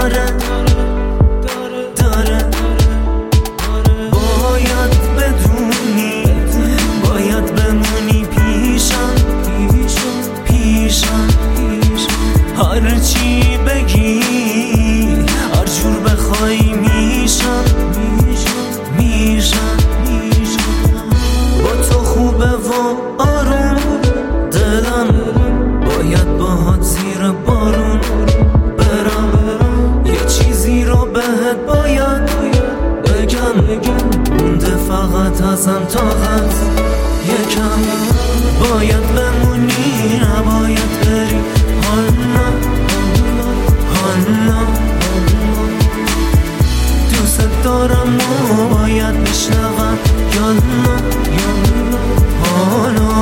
داره باید بدونی، باید بمونی پیشم هرچی بگی هر جور بخوای میشم با تو خوبه و آروم دلم، باید باهات زیر بارون برم، یه چیزی رو بهت باید بگم، مونده فقط ازم طاقت یکم. باید بمونی نباید بری، حالا دوست دارم و باید بشنوم، حالا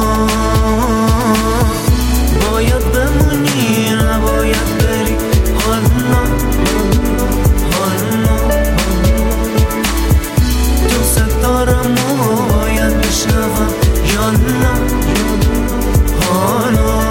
باید بمونی نباید بری، حالا دوست دارم و باید بشنوم، حالا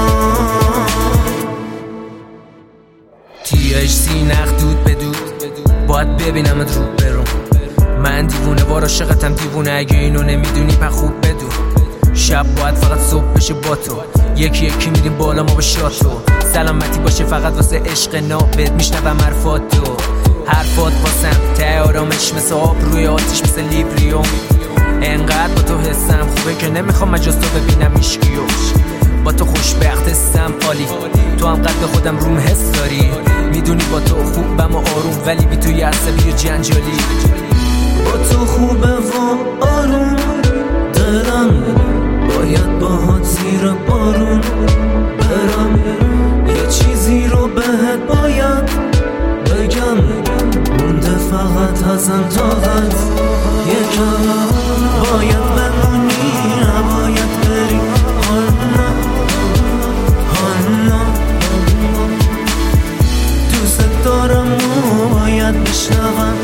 THC نخدود بدود باید ببینمت رو برون، من دیوونه وار عاشقتم دیوونه، اگه اینو نمیدونی پس خوب بدون، شب باید فقط صبح بشه با تو، یکی یکی میریم بالا ما به شاتو، سلامتی باشه فقط واسه عشق نابت، میشنوم حرفاتو، حرفات واسم ته آرامش مثل آب روی آتیش مثل لیبریوم، انقدر با تو حسم خوبه که نمیخوام مجاز تو ببینم ایشکیو، با تو خوشبختستم عالی، تو هم قد خودم روم حس داری، میدونی با تو خوبم و آروم ولی بی توی عصبی و جنجالی، با تو خوبه و آروم دلم، باید باهات زیر بارون برم، یه چیزی رو بهت باید بگم، مونده فقط ازم طاقت یکم. باید بمونی نباید بری، حالا دوست دارم و باید بشنوم،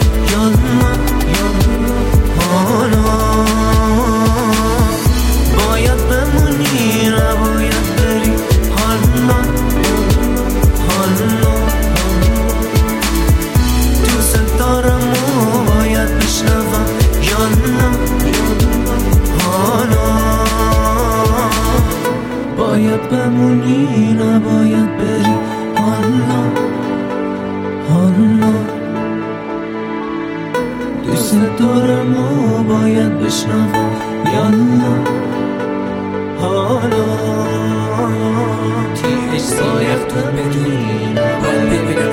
حالا باید بمونی نباید بری، حالا دوست دارم و باید بشنوم، حالا باید بمونی نباید بری، حالا دوست دارم و باید بشنوم، حالا THC نخدود بدون باید ببینم